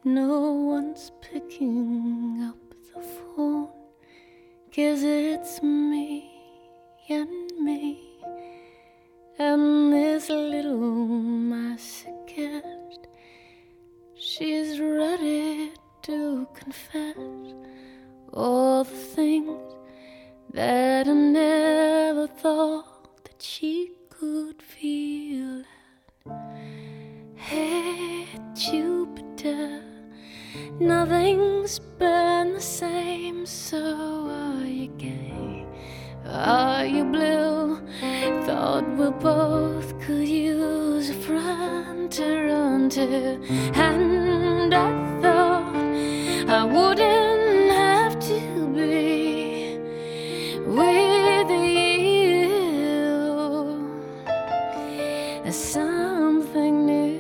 No one's picking up the phone, 'cause it's me and me, and this little masochist. She's ready to confess all the things that I never thought that she could feel. Hey, Jupiter, nothing's been the same. So are you gay? Are you blue? Thought we both could use a friend to run to, and I thought I wouldn't have to be with you. Something new.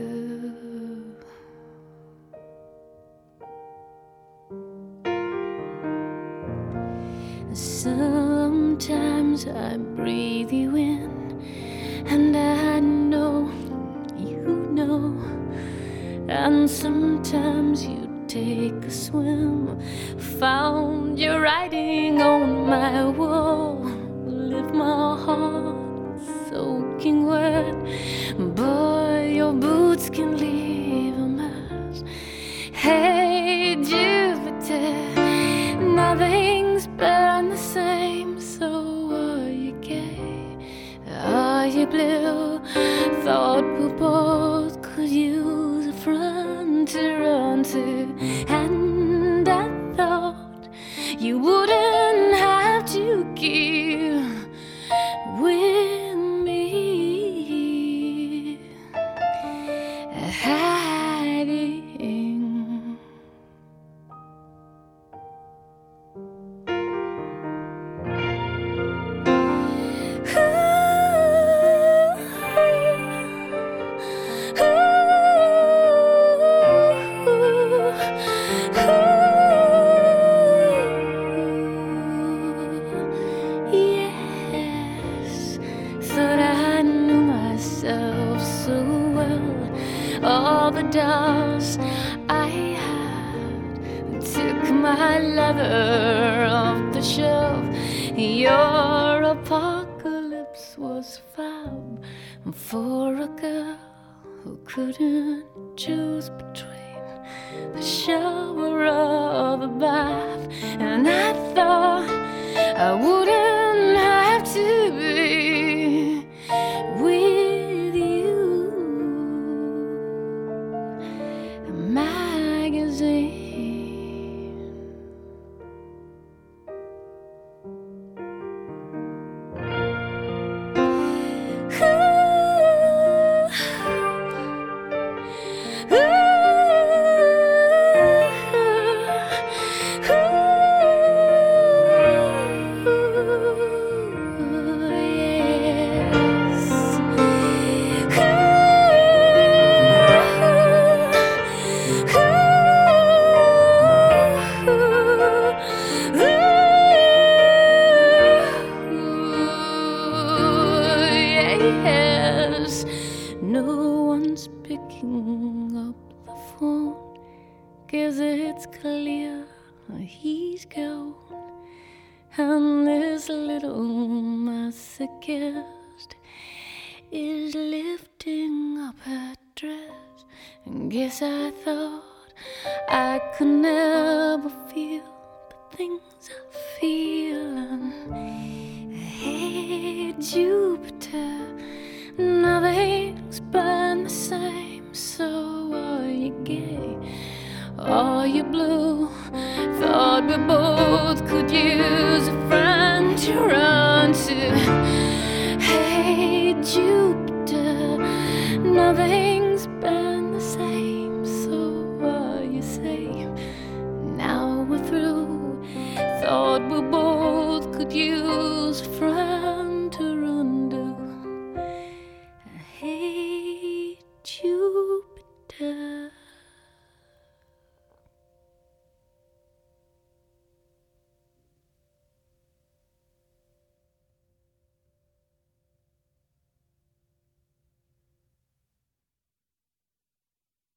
Sometimes I breathe you in, and I know you know. And sometimes you take a swim, found your writing on my wall, left my heart soaking wet. Boy, your boots can leave a mess. Hey, Jupiter, nothing's been the same. So are you gay? Are you blue? Thought we both could use a friend to run to, and I thought you wouldn't have to keep with me hiding. Yes, thought I knew myself so well. All the dolls I had took my leather off the shelf. Your apocalypse was fab for a girl who couldn't choose between the shower or the bath. And I thought I wouldn't have to be with you. A magazine. Yes, no one's picking up the phone, 'cause it's clear he's gone. And this little masochist is lifting up her dress. And guess I thought I could never feel the things I feel. And hey, Jupiter, nothing's been the same. So are you gay? Are you blue? Thought we both could use a friend to run to. Hey, Jupiter, nothing's been